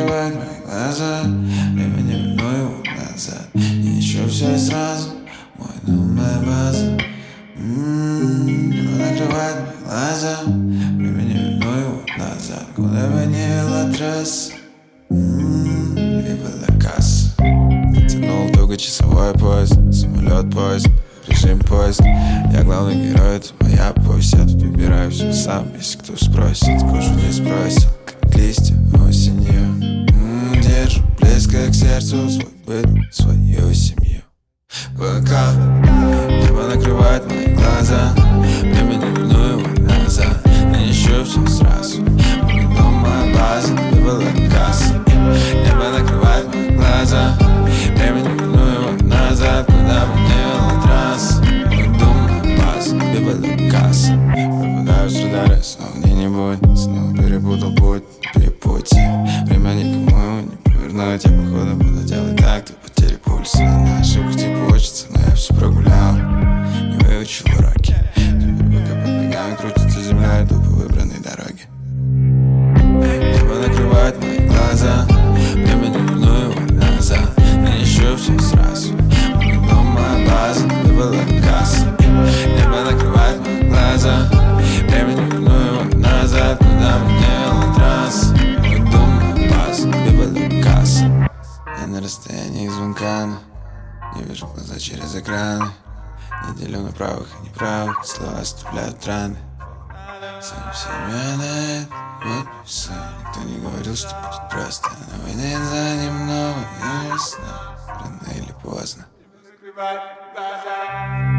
накрывает мои глаза. Время не верну его назад. Я ищу все и сразу. Мой дом, моя база. Небо накрывает мои глаза. Время не верну его назад. Куда бы ни вела трасса, либо Лакас. Затянул туго часовой поезд. Самолет, поезд, режим поезд. Я главный герой, это моя повесть. Я тут выбираю все сам, если кто спросит. Кожу не сбросил, как листья осенью. Держу близко к сердцу свой быт, свою семью. Пока небо накрывает мои глаза. Время не верну его назад. Я ищу все сразу. Мой дом, моя база, либо Лакас. Небо накрывает мои глаза. Время не верну его назад. Куда бы ни вела трасса. Мой дом, моя база, либо Лакас. Пропадаю с радара, снова не будет. Снова перепутал путь, перепутье. Время никому не повернуть. Я походу буду делать так, ты потери пульса. На ошибку типа хочется, но я все прогулял. Не выучил уроки. Теперь пока под ногами крутится земля, иду по выбранной дороге. Небо накрывает мои глаза. Время не верну его назад. Я ищу все сразу. Мой дом, моя база, либо Лакас. Небо накрывает мои глаза. Время не верну его назад. Куда бы ни вела трасса. Мой дом, моя база, либо Лакас. Я на расстоянии звонка, но не вижу глаза через экраны. Не делю на правых и неправых. Слова оставляют раны. Семья вот все. Никто не говорил, что будет просто. На войне за ним новая весна. Рано или поздно.